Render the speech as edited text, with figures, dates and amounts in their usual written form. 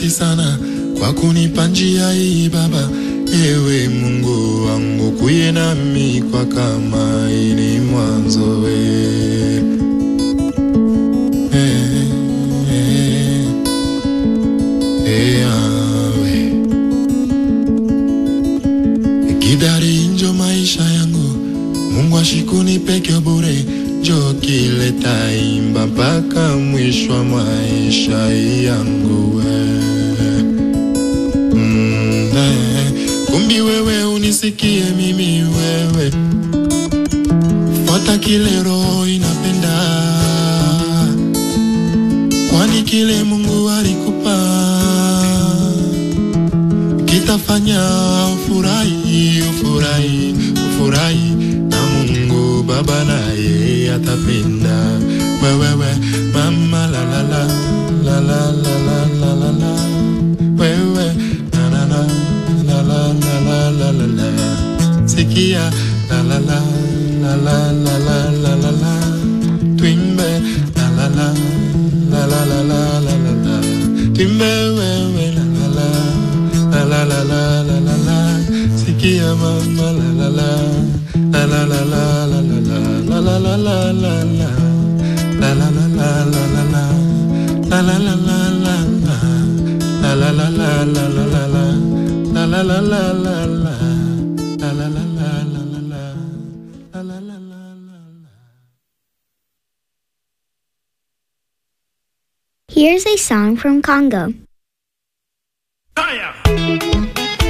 Asanti sana kwa kunipa njia hii Baba. Ewe Mungu wangu kuye nami kwa kama ini mwanzo Kidari injo maisha yangu Mungu ashikuni peke bure. Jo kileta imba mpaka mwisho wa maisha yangu Kumbi wewe unisikie mimi wewe. Fuata kile roho inapenda. Kwani kile Mungu alikupa kitafanya ufurahi, ufurahi, ufurahi. Na Mungu Baba naye atapenda. Wewe mama la la la la la la la la la. Wewe na na na la la la la la la. Sikia la la la la la la la la la la. Twimbe la la la la la la la la la la. Twimbe wewe la la la la la la la la la. Sikia mama la la la la la la la la la la la la la la la. La la la la la la la. La la la la la la. La la la la la la la la. La la la la la la. La la la la la la la. La la la la la la. Here's a song from Congo.